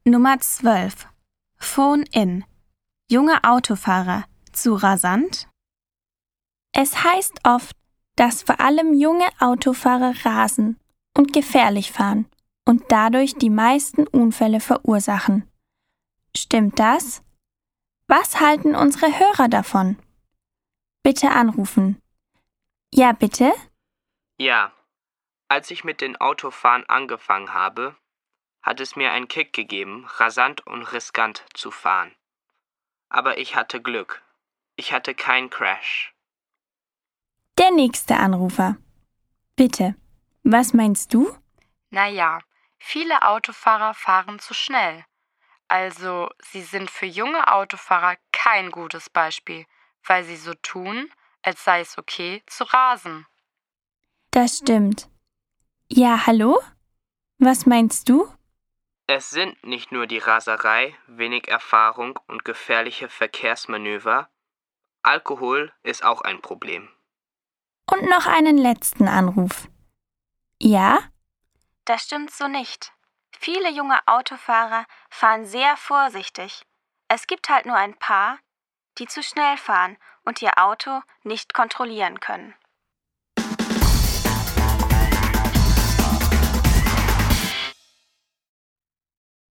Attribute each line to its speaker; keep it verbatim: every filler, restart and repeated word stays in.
Speaker 1: Nummer zwölf. Phone in. Junge Autofahrer zu rasant? Es heißt oft, dass vor allem junge Autofahrer rasen und gefährlich fahren und dadurch die meisten Unfälle verursachen. Stimmt das? Was halten unsere Hörer davon? Bitte anrufen. Ja, bitte?
Speaker 2: Ja, als ich mit dem Autofahren angefangen habe, hat es mir einen Kick gegeben, rasant und riskant zu fahren. Aber ich hatte Glück. Ich hatte keinen Crash.
Speaker 1: Der nächste Anrufer. Bitte, was meinst du?
Speaker 3: Naja, viele Autofahrer fahren zu schnell. Also, sie sind für junge Autofahrer kein gutes Beispiel, weil sie so tun, als sei es okay, zu rasen.
Speaker 1: Das stimmt. Ja, hallo? Was meinst du?
Speaker 2: Es sind nicht nur die Raserei, wenig Erfahrung und gefährliche Verkehrsmanöver. Alkohol ist auch ein Problem.
Speaker 1: Und noch einen letzten Anruf. Ja?
Speaker 4: Das stimmt so nicht. Viele junge Autofahrer fahren sehr vorsichtig. Es gibt halt nur ein paar, die zu schnell fahren und ihr Auto nicht kontrollieren können.